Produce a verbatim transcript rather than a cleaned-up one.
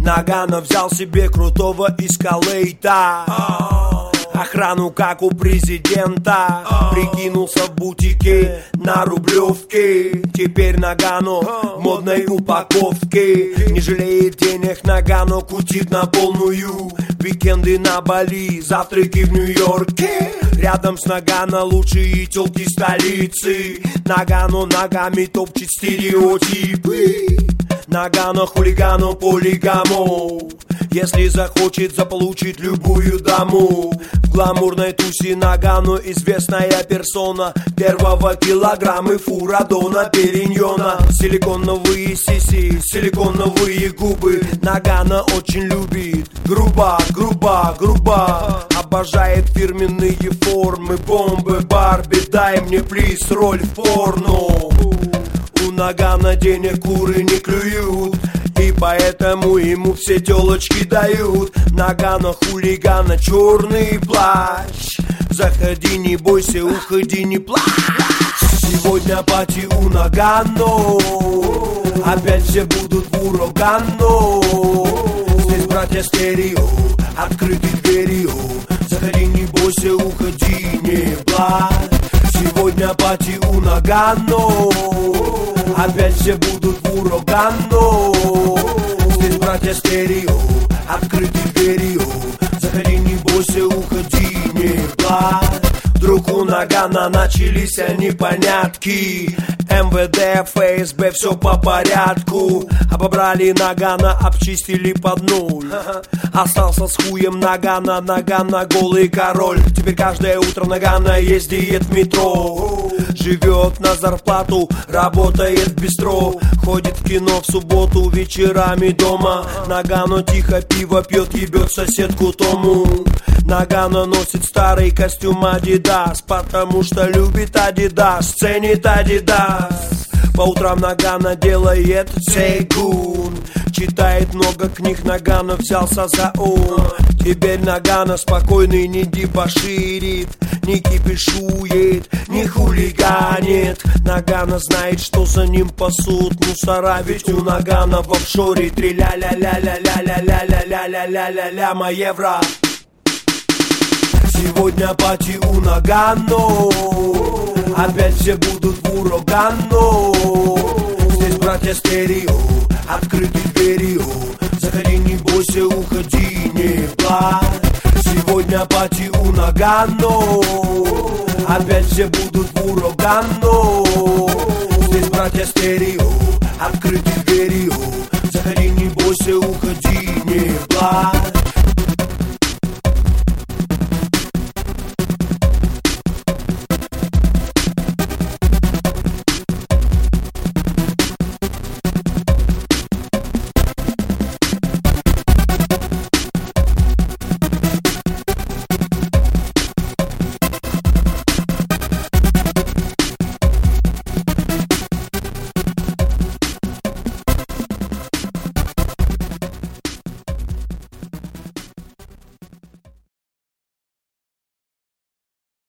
Нагано взял себе крутого эскалейта, охрану как у президента. Прикинулся в бутике на Рублевке. Теперь Нагано в модной упаковке. Не жалеет денег, Нагано кутит на полную. Уикенды на Бали, завтраки в Нью-Йорке. Рядом с Нагано лучшие тёлки столицы. Нагано ногами топчет стереотипы. Нагано хулигану полигаму. Если захочет, заполучит любую даму. В гламурной тусе Нагано известная персона. Первого килограмма фура Дона Периньона. Силиконовые сиси, силиконовые губы. Нагано очень любит. Грубо, грубо, грубо. Обожает фирменные формы. Бомбы, Барби, дай мне плиз роль в порно. У Нагано денег куры не клюют, и поэтому ему все телочки дают. Нагано хулигана черный плащ. Заходи, не бойся, уходи, не плачь. Сегодня пати у Нагано. Опять все будут в урагано. Здесь братья стерео, открыты двери. Заходи, не бойся, уходи, не плачь. Сегодня пати у Нагано. Опять все будут в урагано. Здесь братья стерео, открыты двери. Заходи, не бойся, уходи, не плачь. Вдруг у Нагано начались непонятки. эм вэ дэ, эф эс бэ, все по порядку. Обобрали Нагано, обчистили под нуль. Остался с хуем Нагано, Нагано голый король. Теперь каждое утро Нагано ездит в метро. Живет на зарплату, работает в бистро. Ходит в кино в субботу, вечерами дома. Нагано тихо пиво пьет, ебет соседку Тому. Нагано носит старый костюм Адидас, потому что любит Адидас, ценит Адидас. По утрам Нагано делает сейгун. Читает много книг, Нагано взялся за ум. Теперь Нагано спокойный, не дебоширит, не кипишует, не хулиганит. Нагано знает, что за ним пасут мусора. Ведь у Нагано в офшоре три ля-ля-ля-ля-ля-ля-ля-ля-ля-ля-ля-ля-ля-ля евро. Сегодня пати у Нагано. Опять все будут в урагано. Здесь братья стерео, открыты двери. Заходи, не бойся, уходи, не плачь. Сегодня пати у Нагано. Опять все будут в урагано. Здесь братья стерео, открыты двери. Заходи, не бойся, уходи, не плачь.